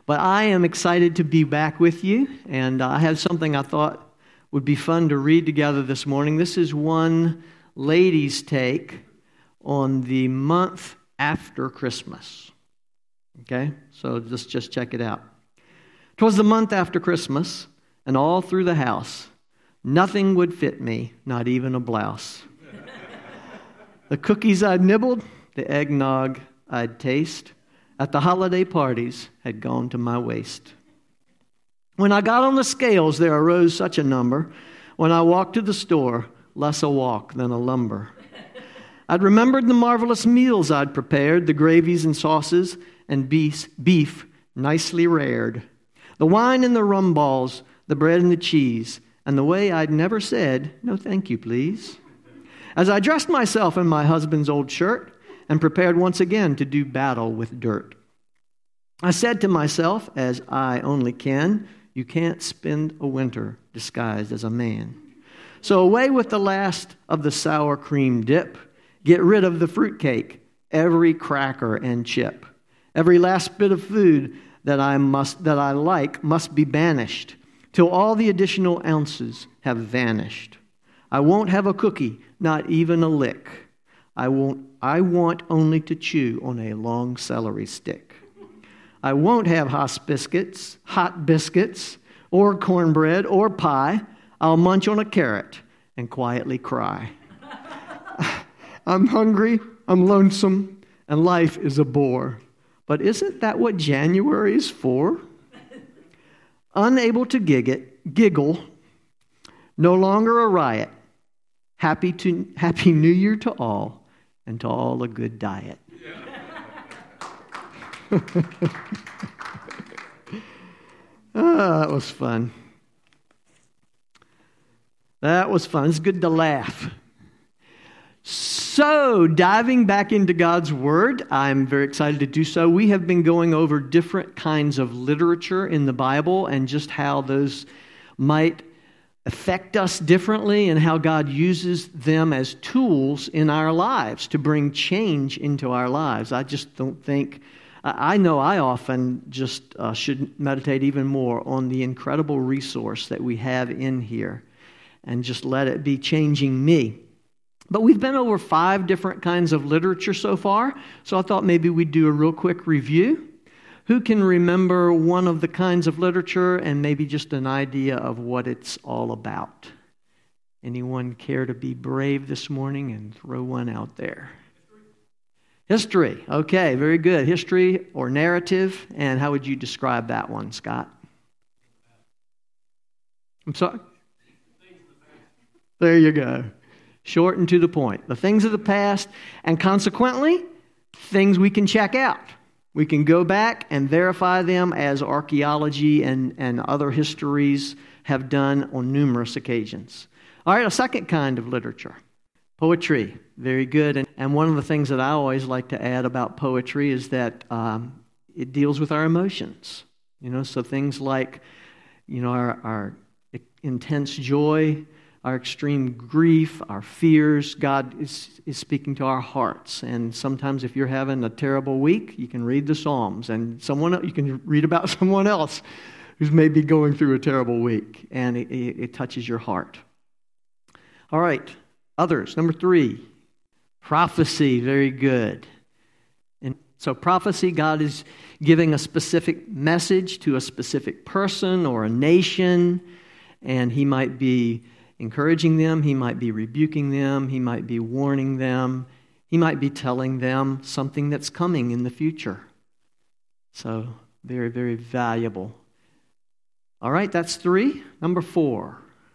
But I am excited to be back with you, and I have something I thought would be fun to read together this morning. This is one lady's take on the month after Christmas. Okay, so just check it out. 'Twas the month after Christmas, and all through the house, nothing would fit me, not even a blouse. The cookies I'd nibbled, the eggnog I'd taste, at the holiday parties had gone to my waist. When I got on the scales, there arose such a number. When I walked to the store, less a walk than a lumber. I'd remembered the marvelous meals I'd prepared, the gravies and sauces and beef nicely rared, the wine and the rum balls, the bread and the cheese, and the way I'd never said, no thank you, please. As I dressed myself in my husband's old shirt and prepared once again to do battle with dirt, I said to myself, as I only can, you can't spend a winter disguised as a man. So away with the last of the sour cream dip. Get rid of the fruitcake, every cracker and chip. Every last bit of food that I like must be banished till all the additional ounces have vanished. I won't have a cookie, not even a lick. I want only to chew on a long celery stick. I won't have hot biscuits, or cornbread, or pie. I'll munch on a carrot and quietly cry. I'm hungry, I'm lonesome, and life is a bore. But isn't that what January is for? Unable to giggle, no longer a riot. Happy New Year to all, and to all a good diet. That was fun. That was fun. It's good to laugh. So, diving back into God's Word, I'm very excited to do so. We have been going over different kinds of literature in the Bible and just how those might affect us differently and how God uses them as tools in our lives to bring change into our lives. I just don't think, I know I often just should meditate even more on the incredible resource that we have in here and just let it be changing me. But we've been over 5 different kinds of literature so far, so I thought maybe we'd do a real quick review. Who can remember one of the kinds of literature and maybe just an idea of what it's all about? Anyone care to be brave this morning and throw one out there? History. Okay, very good. History or narrative, and how would you describe that one, Scott? I'm sorry? There you go. Short and to the point. The things of the past, and consequently, things we can check out. We can go back and verify them as archaeology and other histories have done on numerous occasions. All right, a second kind of literature. Poetry. Very good. And one of the things that I always like to add about poetry is that it deals with our emotions. So things like, our intense joy, our extreme grief, our fears. God is speaking to our hearts. And sometimes if you're having a terrible week, you can read the Psalms. And you can read about someone else who's maybe going through a terrible week. And it touches your heart. All right. Others. Number 3. Prophecy. Very good. And so prophecy, God is giving a specific message to a specific person or a nation. And He might be encouraging them, He might be rebuking them, He might be warning them, He might be telling them something that's coming in the future. So, very, very valuable. All right, that's 3. Number 4.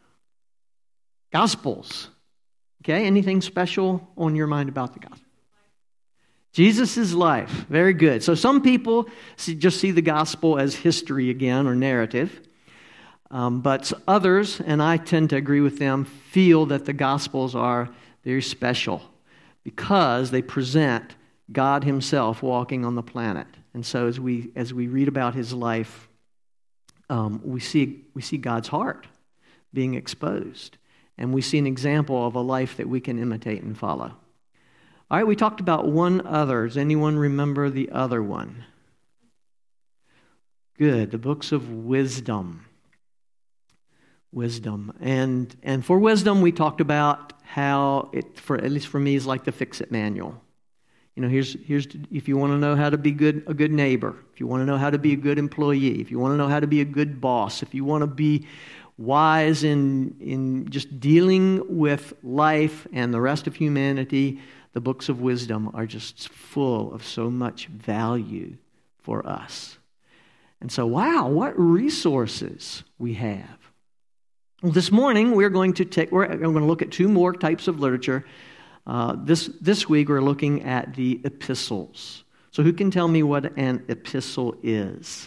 Gospels. Okay, anything special on your mind about the gospel? Jesus' life. Very good. So some people just see the gospel as history again, or narrative. But others, and I tend to agree with them, feel that the Gospels are very special because they present God Himself walking on the planet. And so as we read about His life, we see God's heart being exposed. And we see an example of a life that we can imitate and follow. All right, we talked about one other. Does anyone remember the other one? Good. The books of wisdom. Wisdom. And for wisdom, we talked about how it, for at least for me, is like the fix-it manual. You know, here's if you want to know how to be a good neighbor, if you want to know how to be a good employee, if you want to know how to be a good boss, if you want to be wise in just dealing with life and the rest of humanity, the books of wisdom are just full of so much value for us. And so, wow, what resources we have. Well, this morning we're going to look at two more types of literature. This week we're looking at the epistles. So who can tell me what an epistle is?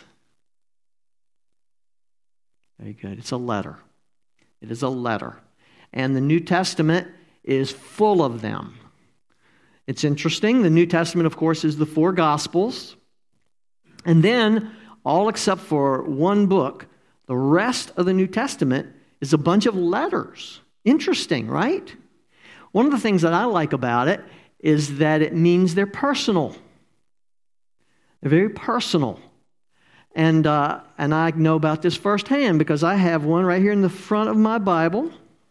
Very good. It's a letter. It is a letter. And the New Testament is full of them. It's interesting. The New Testament, of course, is the four Gospels. And then, all except for one book, the rest of the New Testament is a bunch of letters. Interesting, right? One of the things that I like about it is that it means they're personal. They're very personal. And I know about this firsthand because I have one right here in the front of my Bible.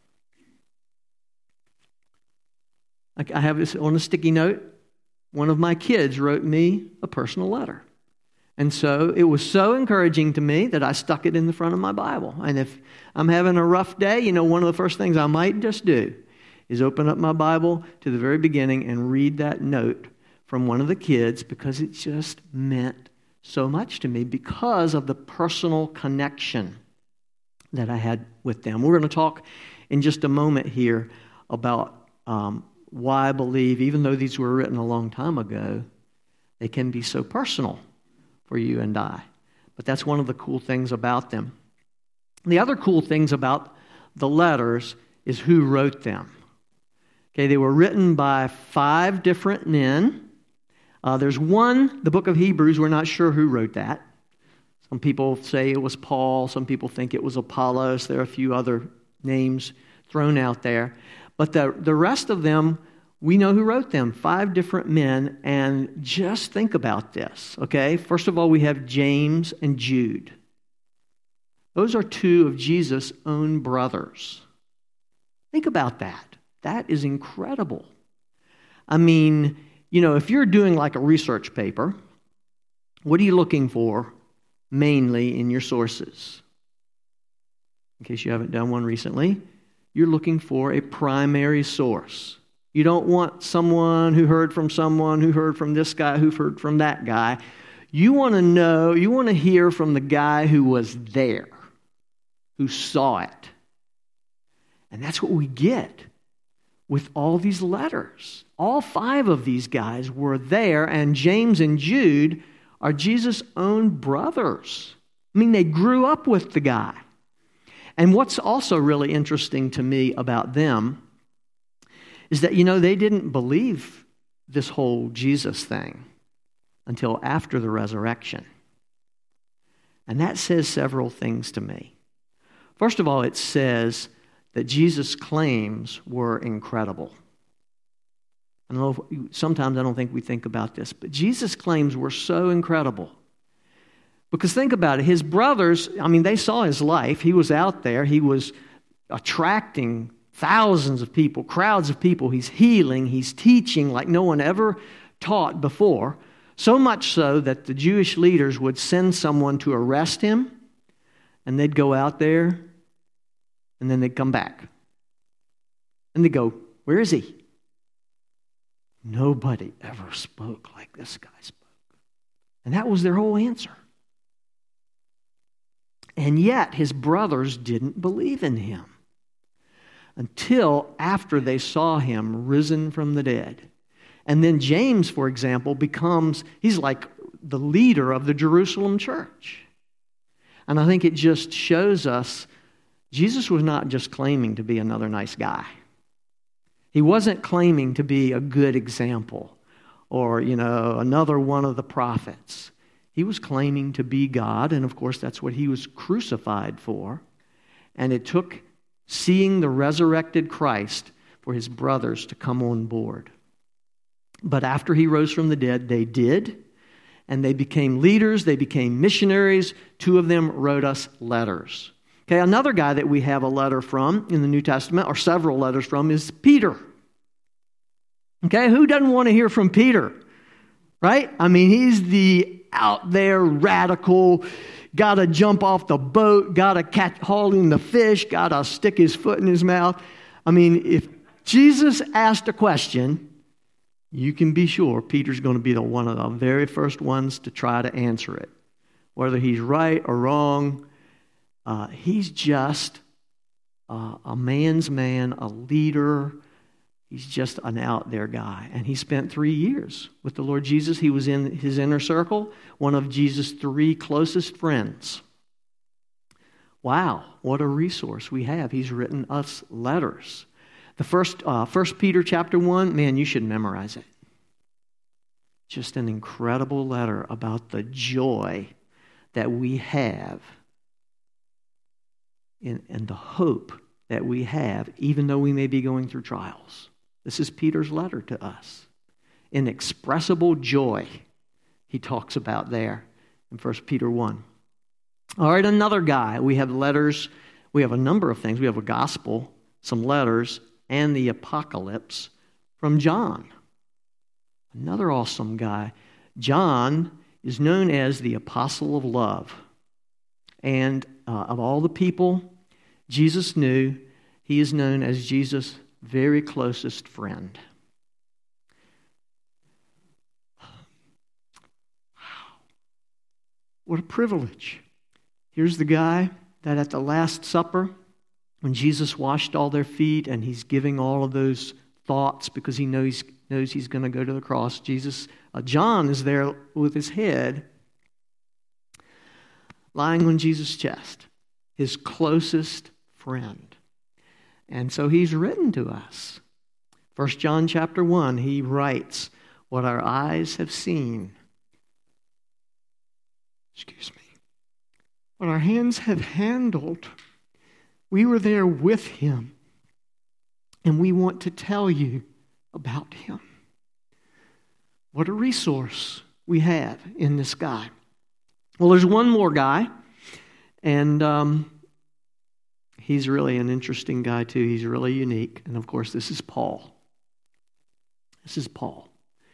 I have this on a sticky note. One of my kids wrote me a personal letter. And so it was so encouraging to me that I stuck it in the front of my Bible. And if I'm having a rough day, you know, one of the first things I might just do is open up my Bible to the very beginning and read that note from one of the kids because it just meant so much to me because of the personal connection that I had with them. We're going to talk in just a moment here about why I believe, even though these were written a long time ago, they can be so personal for you and I. But that's one of the cool things about them. The other cool things about the letters is who wrote them. Okay, they were written by 5 different men. There's one, the book of Hebrews, we're not sure who wrote that. Some people say it was Paul. Some people think it was Apollos. There are a few other names thrown out there. But the rest of them, we know who wrote them, 5 different men. And just think about this, okay? First of all, we have James and Jude. Those are 2 of Jesus' own brothers. Think about that. That is incredible. I mean, you know, if you're doing like a research paper, what are you looking for mainly in your sources? In case you haven't done one recently, you're looking for a primary source. You don't want someone who heard from someone who heard from this guy who heard from that guy. You want to hear from the guy who was there, who saw it. And that's what we get with all these letters. All 5 of these guys were there, and James and Jude are Jesus' own brothers. I mean, they grew up with the guy. And what's also really interesting to me about them is that, you know, they didn't believe this whole Jesus thing until after the resurrection. And that says several things to me. First of all, it says that Jesus' claims were incredible. I don't know, sometimes I don't think we think about this, but Jesus' claims were so incredible. Because think about it, his brothers, I mean, they saw his life. He was out there. He was attracting thousands of people, crowds of people. He's healing. He's teaching like no one ever taught before. So much so that the Jewish leaders would send someone to arrest him, and they'd go out there, and then they'd come back. And they'd go, "Where is he?" Nobody ever spoke like this guy spoke. And that was their whole answer. And yet, his brothers didn't believe in him until after they saw him risen from the dead. And then James, for example, he's like the leader of the Jerusalem church. And I think it just shows us Jesus was not just claiming to be another nice guy. He wasn't claiming to be a good example or, you know, another one of the prophets. He was claiming to be God, and of course that's what he was crucified for. And it took seeing the resurrected Christ for his brothers to come on board. But after he rose from the dead, they did. and they became leaders, they became missionaries. 2 of them wrote us letters. Okay, another guy that we have a letter from in the New Testament, or several letters from, is Peter. Okay, who doesn't want to hear from Peter? Right? I mean, he's the out there radical, got to jump off the boat, got to haul in the fish, got to stick his foot in his mouth. I mean, if Jesus asked a question, you can be sure Peter's going to be one of the very first ones to try to answer it. Whether he's right or wrong, he's just a man's man, a leader. He's just an out there guy. And he spent 3 years with the Lord Jesus. He was in his inner circle, one of Jesus' 3 closest friends. Wow, what a resource we have. He's written us letters. The First Peter chapter 1, man, you should memorize it. Just an incredible letter about the joy that we have and the hope that we have, even though we may be going through trials. This is Peter's letter to us. Inexpressible joy, he talks about there in 1 Peter 1. All right, another guy. We have letters. We have a number of things. We have a gospel, some letters, and the apocalypse from John. Another awesome guy. John is known as the apostle of love. And of all the people Jesus knew, he is known as Jesus' very closest friend. Wow. What a privilege. Here's the guy that at the Last Supper, when Jesus washed all their feet and he's giving all of those thoughts because he knows he's going to go to the cross. John is there with his head lying on Jesus' chest, his closest friend. And so he's written to us. 1 John chapter 1, he writes, what our eyes have seen, what our hands have handled, we were there with him, and we want to tell you about him. What a resource we have in this guy. Well, there's one more guy, and he's really an interesting guy too. He's really unique, and of course, this is Paul. This is Paul.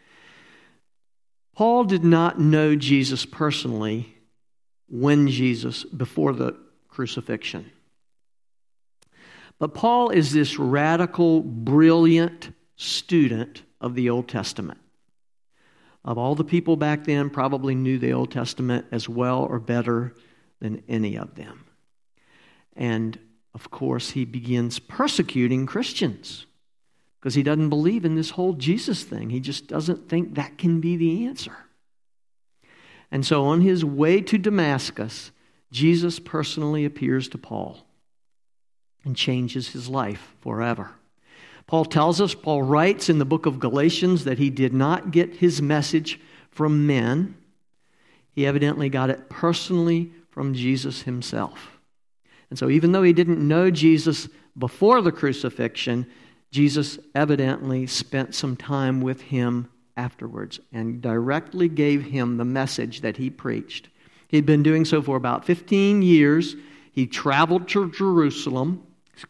Paul did not know Jesus personally before the crucifixion. But Paul is this radical, brilliant student of the Old Testament. Of all the people back then, probably knew the Old Testament as well or better than any of them. And, of course, he begins persecuting Christians because he doesn't believe in this whole Jesus thing. He just doesn't think that can be the answer. And so on his way to Damascus, Jesus personally appears to Paul and changes his life forever. Paul writes in the book of Galatians that he did not get his message from men. He evidently got it personally from Jesus himself. And so even though he didn't know Jesus before the crucifixion, Jesus evidently spent some time with him afterwards and directly gave him the message that he preached. He'd been doing so for about 15 years. He traveled to Jerusalem,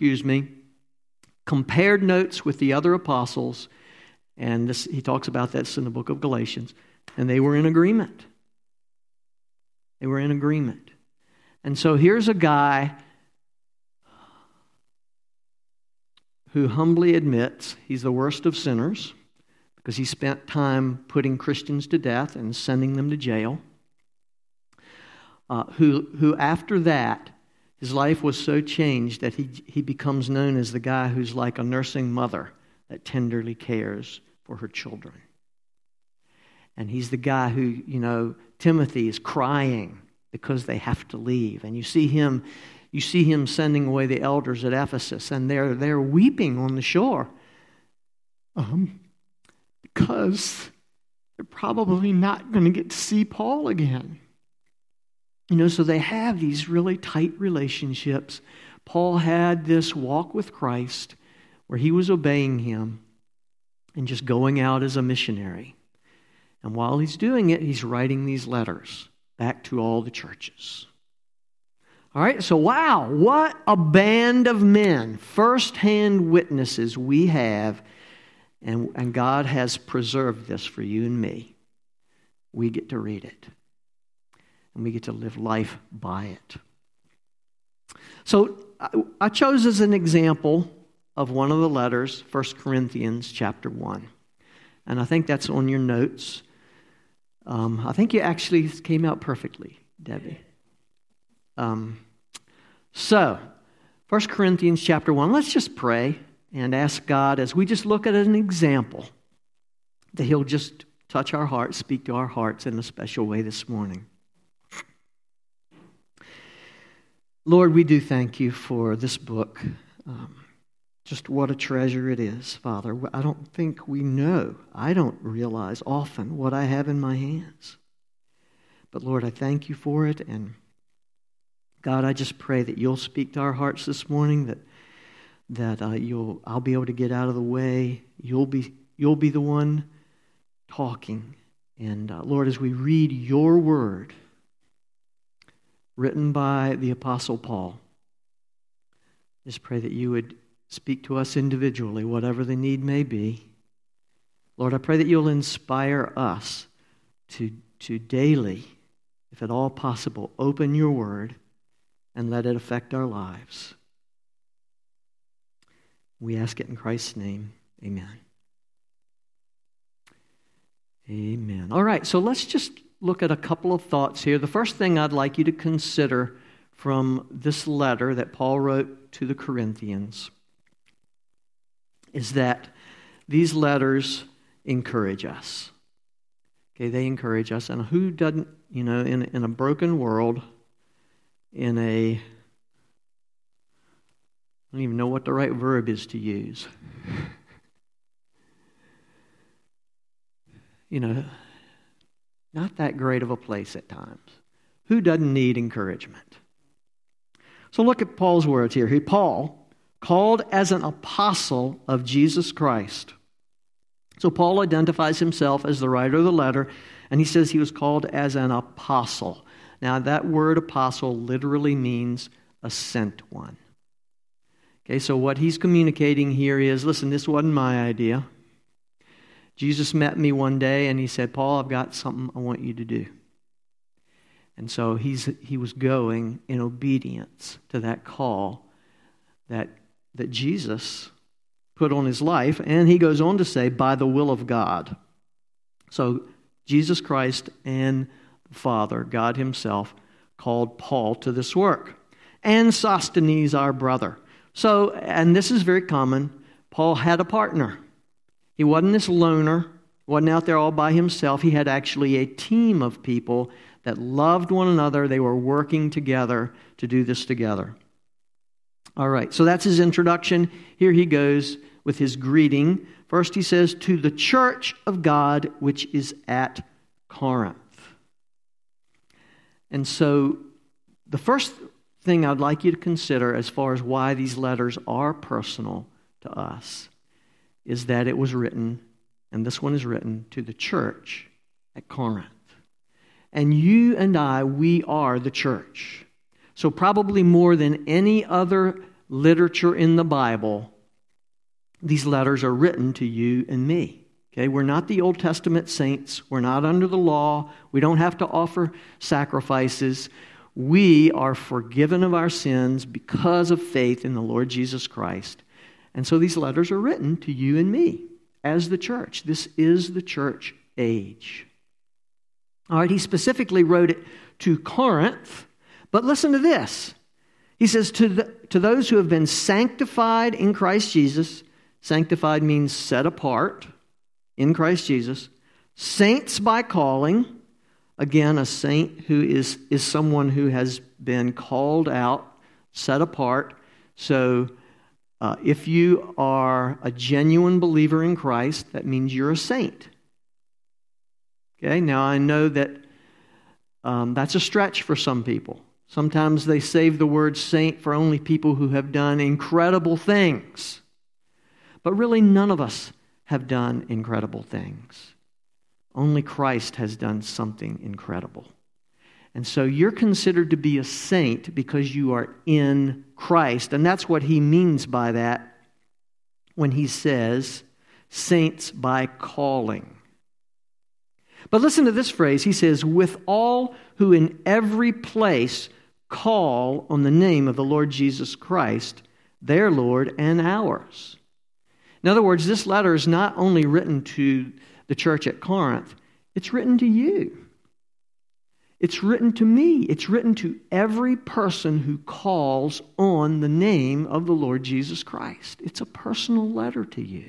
compared notes with the other apostles, and he talks about this in the book of Galatians, and they were in agreement. They were in agreement. And so here's a guy who humbly admits he's the worst of sinners because he spent time putting Christians to death and sending them to jail, who after that, his life was so changed that he becomes known as the guy who's like a nursing mother that tenderly cares for her children. And he's the guy who, Timothy is crying because they have to leave. And you see him sending away the elders at Ephesus, and they're weeping on the shore. Because they're probably not going to get to see Paul again. So they have these really tight relationships. Paul had this walk with Christ where he was obeying him and just going out as a missionary. And while he's doing it, he's writing these letters back to all the churches. All right, so wow, what a band of men, first-hand witnesses we have, and God has preserved this for you and me. We get to read it, and we get to live life by it. So I chose as an example of one of the letters, 1 Corinthians chapter 1. And I think that's on your notes. I think you actually came out perfectly, Debbie. So, 1 Corinthians chapter 1, let's just pray and ask God, as we just look at an example, that He'll just touch our hearts, speak to our hearts in a special way this morning. Lord, we do thank you for this book. Just what a treasure it is, Father. I don't think we know. I don't realize often what I have in my hands. But Lord, I thank you for it. And God, I just pray that you'll speak to our hearts this morning, that I'll be able to get out of the way. You'll be the one talking. And Lord, as we read your word, written by the Apostle Paul, just pray that you would speak to us individually, whatever the need may be. Lord, I pray that you'll inspire us to daily, if at all possible, open your word and let it affect our lives. We ask it in Christ's name. Amen. Amen. All right, so let's just look at a couple of thoughts here. The first thing I'd like you to consider from this letter that Paul wrote to the Corinthians is that these letters encourage us. Okay, they encourage us. And who doesn't, in a broken world, I don't even know what the right verb is to use. Not that great of a place at times. Who doesn't need encouragement? So look at Paul's words here. Paul, called as an apostle of Jesus Christ. So Paul identifies himself as the writer of the letter, and he says he was called as an apostle. Now that word apostle literally means a sent one. Okay, so what he's communicating here is, listen, this wasn't my idea. Jesus met me one day and he said, Paul, I've got something I want you to do. And so he was going in obedience to that call that Jesus put on his life. And he goes on to say, by the will of God. So Jesus Christ and the Father, God himself, called Paul to this work. And Sosthenes, our brother. So, and this is very common, Paul had a partner. He wasn't this loner, wasn't out there all by himself. He had actually a team of people that loved one another. They were working together to do this together. All right, so that's his introduction. Here he goes with his greeting. First he says, to the church of God which is at Corinth. And so the first thing I'd like you to consider as far as why these letters are personal to us is that it was written, and this one is written, to the church at Corinth. And you and I, we are the church. So probably more than any other literature in the Bible, these letters are written to you and me. Okay, we're not the Old Testament saints. We're not under the law. We don't have to offer sacrifices. We are forgiven of our sins because of faith in the Lord Jesus Christ. And so these letters are written to you and me as the church. This is the church age. All right, he specifically wrote it to Corinth. But listen to this. He says, to those who have been sanctified in Christ Jesus. Sanctified means set apart in Christ Jesus. Saints by calling. Again, a saint who is someone who has been called out, set apart. So if you are a genuine believer in Christ, that means you're a saint. Okay, now I know that that's a stretch for some people. Sometimes they save the word saint for only people who have done incredible things. But really none of us have done incredible things. Only Christ has done something incredible. And so you're considered to be a saint because you are in Christ. And that's what he means by that when he says, saints by calling. But listen to this phrase. He says, with all who in every place call on the name of the Lord Jesus Christ, their Lord and ours. In other words, this letter is not only written to the church at Corinth, it's written to you. It's written to me. It's written to every person who calls on the name of the Lord Jesus Christ. It's a personal letter to you.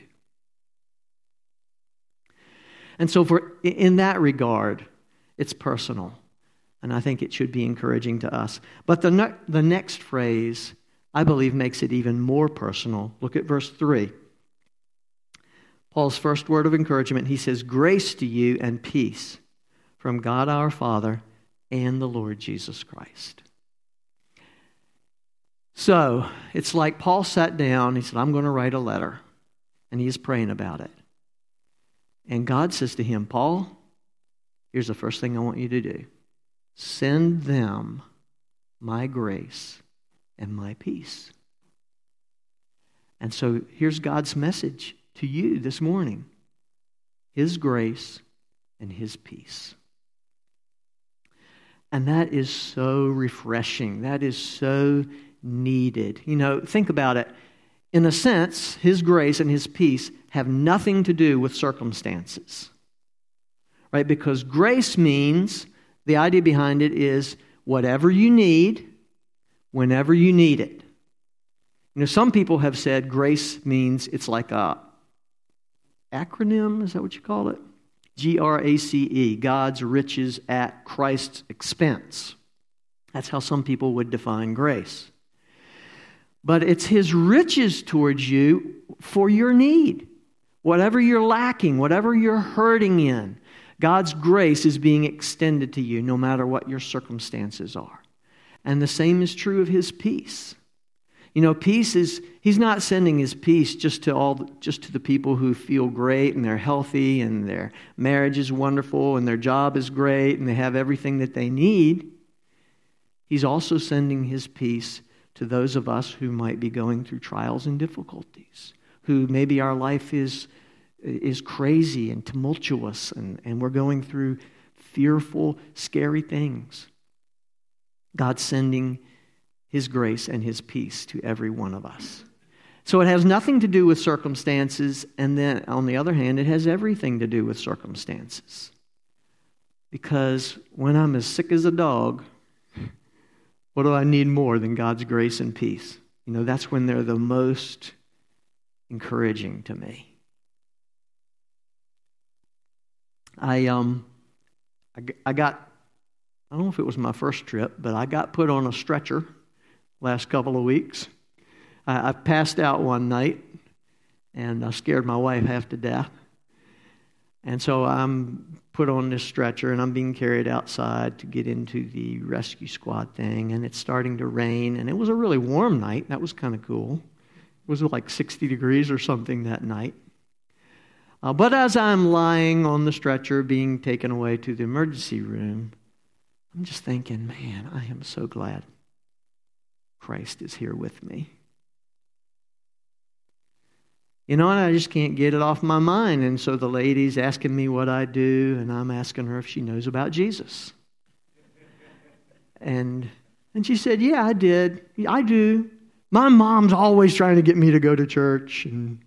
And so in that regard, it's personal. And I think it should be encouraging to us. But the next phrase, I believe, makes it even more personal. Look at verse 3. Paul's first word of encouragement, he says, grace to you and peace from God our Father and the Lord Jesus Christ. So, it's like Paul sat down, he said, I'm going to write a letter. And he is praying about it. And God says to him, Paul, here's the first thing I want you to do. Send them my grace and my peace. And so here's God's message to you this morning. His grace and His peace. And that is so refreshing. That is so needed. You know, think about it. In a sense, His grace and His peace have nothing to do with circumstances. Right? Because grace means, the idea behind it is whatever you need, whenever you need it. You know, some people have said grace means it's like a acronym, is that what you call it? GRACE, God's riches at Christ's expense. That's how some people would define grace. But it's His riches towards you for your need. Whatever you're lacking, whatever you're hurting in, God's grace is being extended to you no matter what your circumstances are. And the same is true of His peace. You know, peace is, He's not sending His peace just to the people who feel great and they're healthy and their marriage is wonderful and their job is great and they have everything that they need. He's also sending His peace to those of us who might be going through trials and difficulties, who maybe our life is crazy and tumultuous and we're going through fearful, scary things. God's sending His grace and His peace to every one of us. So it has nothing to do with circumstances, and then on the other hand, it has everything to do with circumstances. Because when I'm as sick as a dog, what do I need more than God's grace and peace? You know, that's when they're the most encouraging to me. I don't know if it was my first trip, but I got put on a stretcher last couple of weeks. I passed out one night and I scared my wife half to death. And so I'm put on this stretcher and I'm being carried outside to get into the rescue squad thing, and it's starting to rain, and it was a really warm night. That was kind of cool. It was like 60 degrees or something that night. But as I'm lying on the stretcher being taken away to the emergency room, I'm just thinking, man, I am so glad Christ is here with me. You know, and I just can't get it off my mind. And so the lady's asking me what I do, and I'm asking her if she knows about Jesus. And she said, yeah, I did. I do. My mom's always trying to get me to go to church.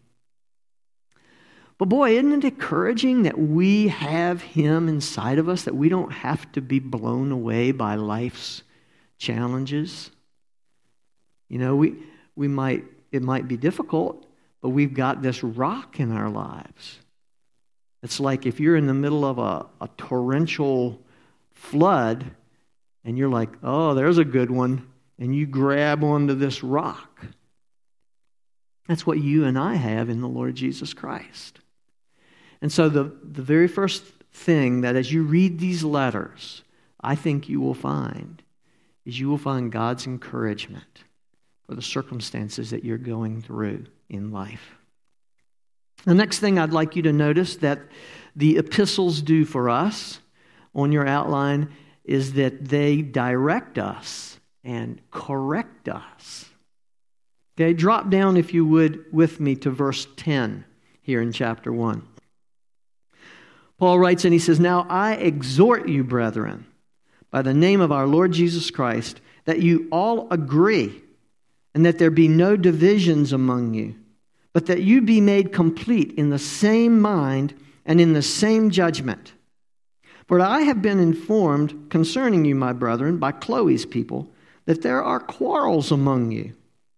But boy, isn't it encouraging that we have Him inside of us, that we don't have to be blown away by life's challenges? You know, it might be difficult, but we've got this rock in our lives. It's like if you're in the middle of a torrential flood and you're like, oh, there's a good one, and you grab onto this rock. That's what you and I have in the Lord Jesus Christ. And so the very first thing that as you read these letters, I think you will find is you will find God's encouragement for the circumstances that you're going through in life. The next thing I'd like you to notice that the epistles do for us on your outline is that they direct us and correct us. Okay, drop down, if you would, with me to verse 10 here in chapter 1. Paul writes and he says, "Now I exhort you, brethren, by the name of our Lord Jesus Christ, that you all agree, and that there be no divisions among you, but that you be made complete in the same mind and in the same judgment. For I have been informed concerning you, my brethren, by Chloe's people, that there are quarrels among you."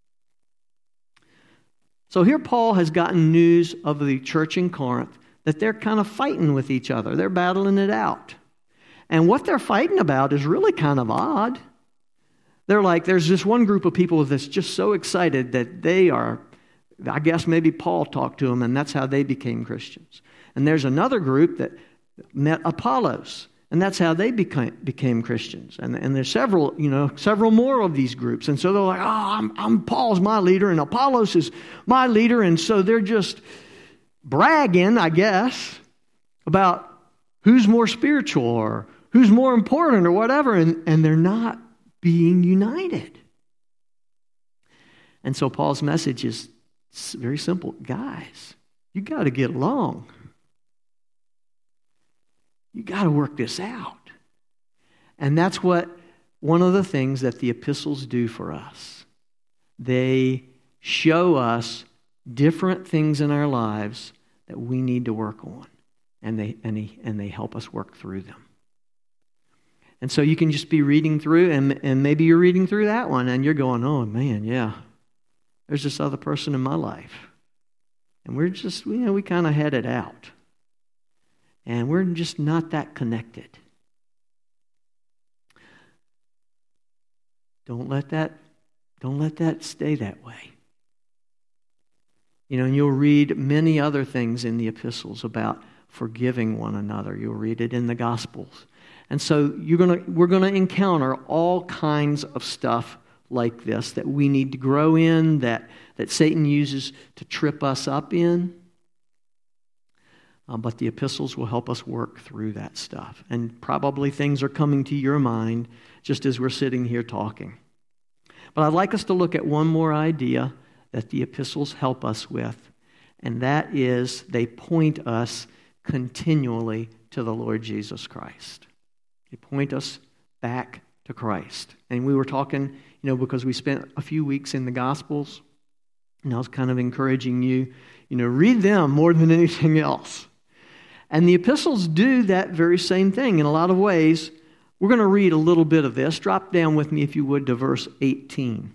So here Paul has gotten news of the church in Corinth that they're kind of fighting with each other. They're battling it out. And what they're fighting about is really kind of odd. They're like, there's this one group of people that's just so excited that they are, I guess maybe Paul talked to them and that's how they became Christians. And there's another group that met Apollos, and that's how they became Christians. And there's several more of these groups. And so they're like, I'm Paul's my leader, and Apollos is my leader. And so they're just bragging, I guess, about who's more spiritual or who's more important or whatever. And they're not being united. And so Paul's message is very simple. Guys, you got to get along. You got to work this out. And that's what one of the things that the epistles do for us. They show us different things in our lives that we need to work on. And they help us work through them. And so you can just be reading through, and maybe you're reading through that one, and you're going, oh man, yeah, there's this other person in my life. And we're just, we kind of had it out. And we're just not that connected. Don't let that stay that way. And you'll read many other things in the epistles about forgiving one another. You'll read it in the Gospels. And so we're going to encounter all kinds of stuff like this that we need to grow in, that Satan uses to trip us up in. But the epistles will help us work through that stuff. And probably things are coming to your mind just as we're sitting here talking. But I'd like us to look at one more idea that the epistles help us with, and that is they point us continually to the Lord Jesus Christ. They point us back to Christ. And we were talking, because we spent a few weeks in the Gospels, and I was kind of encouraging you, read them more than anything else. And the epistles do that very same thing in a lot of ways. We're going to read a little bit of this. Drop down with me, if you would, to verse 18.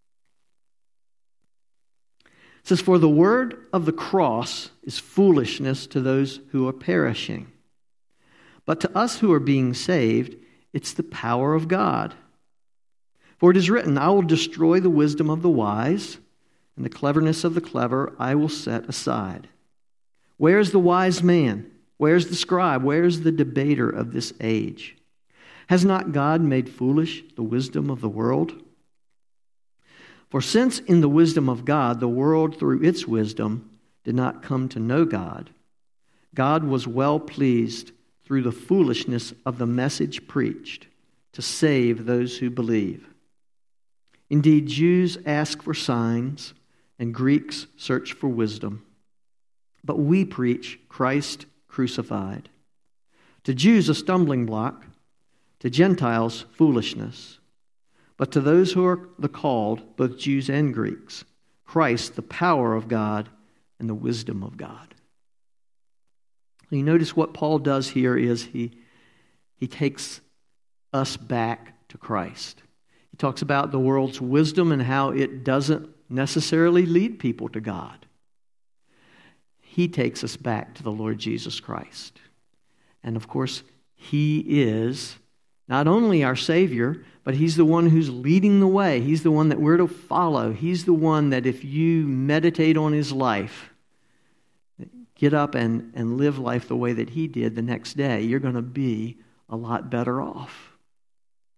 It says, "For the word of the cross is foolishness to those who are perishing. But to us who are being saved, it's the power of God. For it is written, I will destroy the wisdom of the wise, and the cleverness of the clever I will set aside. Where is the wise man? Where is the scribe? Where is the debater of this age? Has not God made foolish the wisdom of the world? For since in the wisdom of God, the world through its wisdom did not come to know God, God was well pleased through the foolishness of the message preached to save those who believe. Indeed, Jews ask for signs, and Greeks search for wisdom. But we preach Christ crucified. To Jews a stumbling block, to Gentiles foolishness. But to those who are the called, both Jews and Greeks, Christ the power of God and the wisdom of God." You notice what Paul does here is he takes us back to Christ. He talks about the world's wisdom and how it doesn't necessarily lead people to God. He takes us back to the Lord Jesus Christ. And of course, He is not only our Savior, but He's the one who's leading the way. He's the one that we're to follow. He's the one that if you meditate on His life, get up and live life the way that He did the next day, you're going to be a lot better off.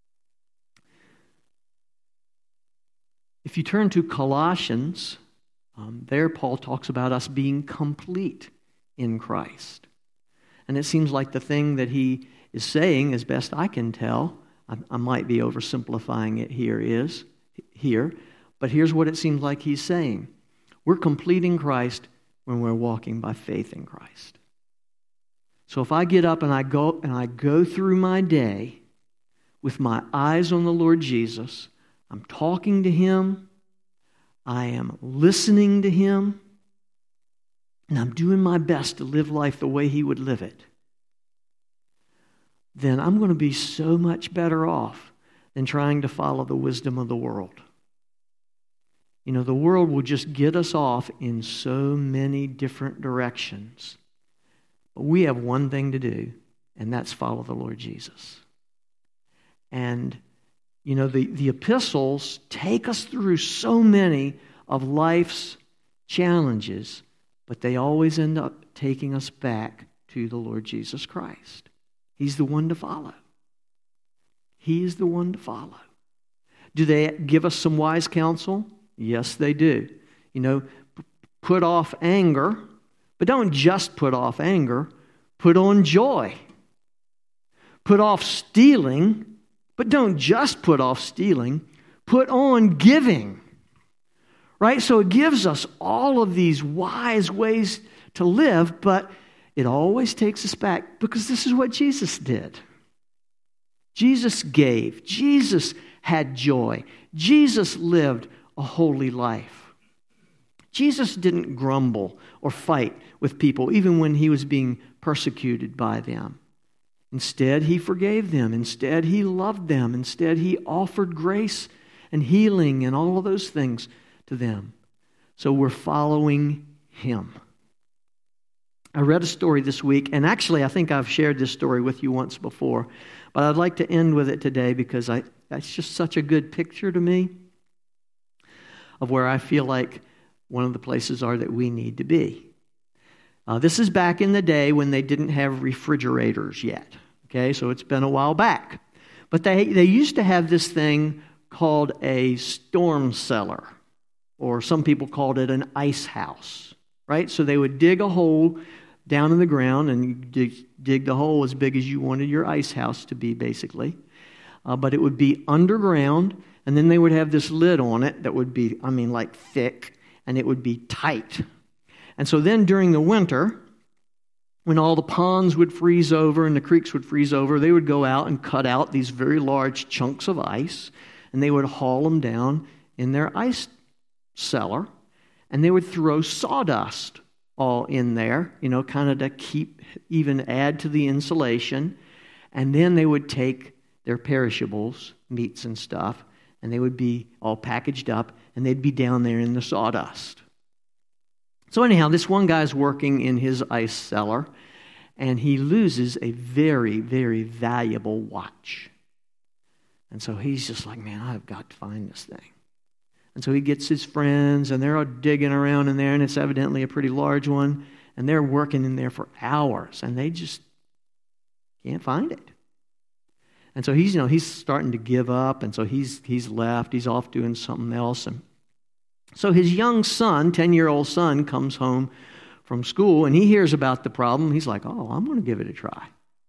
If you turn to Colossians There, Paul talks about us being complete in Christ. And it seems like the thing that he is saying, as best I can tell, I might be oversimplifying it here, but here's what it seems like he's saying. We're complete in Christ when we're walking by faith in Christ. So if I get up and I go through my day with my eyes on the Lord Jesus, I'm talking to Him, I am listening to Him, and I'm doing my best to live life the way He would live it, then I'm going to be so much better off than trying to follow the wisdom of the world. You know, the world will just get us off in so many different directions. But we have one thing to do, and that's follow the Lord Jesus. And, you know, the epistles take us through so many of life's challenges, but they always end up taking us back to the Lord Jesus Christ. He's the one to follow. He is the one to follow. Do they give us some wise counsel? Yes, they do. You know, put off anger, but don't just put off anger. Put on joy. Put off stealing, but don't just put off stealing. Put on giving. Right? So it gives us all of these wise ways to live, but it always takes us back because this is what Jesus did. Jesus gave. Jesus had joy. Jesus lived a holy life. Jesus didn't grumble or fight with people even when He was being persecuted by them. Instead, He forgave them. Instead, He loved them. Instead, He offered grace and healing and all of those things to them. So we're following Him. I read a story this week, and actually I think I've shared this story with you once before, but I'd like to end with it today because it's just such a good picture to me of where I feel like one of the places are that we need to be. This is back in the day when they didn't have refrigerators yet. Okay, so it's been a while back. But they used to have this thing called a storm cellar, or some people called it an ice house, right? So they would dig a hole down in the ground and dig the hole as big as you wanted your ice house to be, basically. But it would be underground, and then they would have this lid on it that would be, like thick, and it would be tight. And so then during the winter, when all the ponds would freeze over and the creeks would freeze over, they would go out and cut out these very large chunks of ice, and they would haul them down in their ice cellar, and they would throw sawdust all in there, kind of to add to the insulation. And then they would take their perishables, meats and stuff, and they would be all packaged up, and they'd be down there in the sawdust. So anyhow, this one guy's working in his ice cellar, and he loses a very, very valuable watch. And so he's just like, man, I've got to find this thing. And so he gets his friends, and they're all digging around in there, and it's evidently a pretty large one, and they're working in there for hours, and they just can't find it. And so he's starting to give up, and so he's left. He's off doing something else. And so his young son, 10-year-old son, comes home from school, and he hears about the problem. He's like, oh, I'm going to give it a try.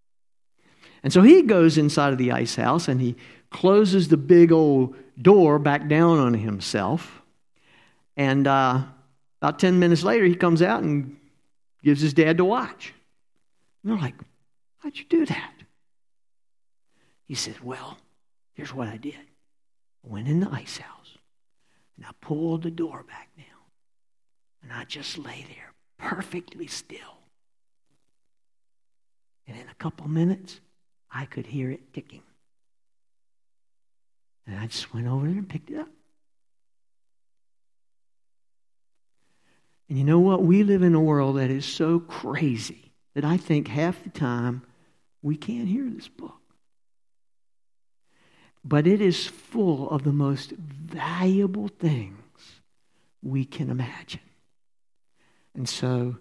And so he goes inside of the ice house, and he closes the big old door back down on himself. And about 10 minutes later, he comes out and gives his dad the watch. And they're like, how'd you do that? He said, well, here's what I did. I went in the ice house, and I pulled the door back down, and I just lay there perfectly still. And in a couple minutes, I could hear it ticking. And I just went over there and picked it up. And you know what? We live in a world that is so crazy that I think half the time we can't hear this book. But it is full of the most valuable things we can imagine. And so,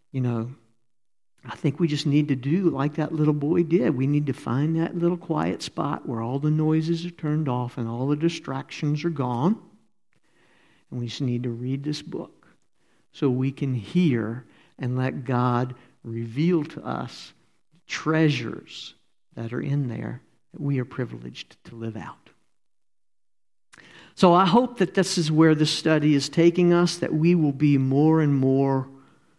I think we just need to do like that little boy did. We need to find that little quiet spot where all the noises are turned off and all the distractions are gone. And we just need to read this book so we can hear and let God reveal to us treasures that are in there that we are privileged to live out. So I hope that this is where the study is taking us, that we will be more and more,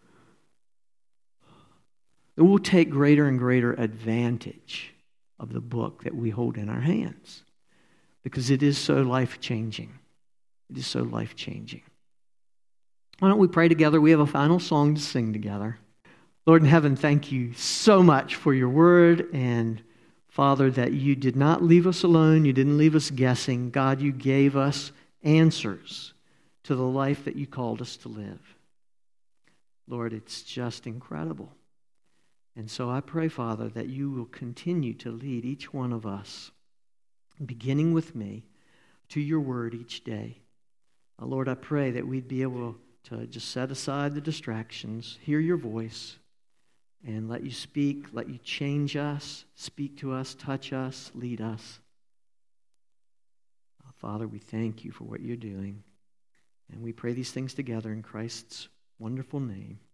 that we'll take greater and greater advantage of the book that we hold in our hands, because it is so life-changing. It is so life-changing. Why don't we pray together? We have a final song to sing together. Lord in heaven, thank you so much for your word, and Father, that you did not leave us alone. You didn't leave us guessing. God, you gave us answers to the life that you called us to live. Lord, it's just incredible. And so I pray, Father, that you will continue to lead each one of us, beginning with me, to your word each day. Lord, I pray that we'd be able to just set aside the distractions, hear your voice, and let you speak, let you change us, speak to us, touch us, lead us. Father, we thank you for what you're doing. And we pray these things together in Christ's wonderful name.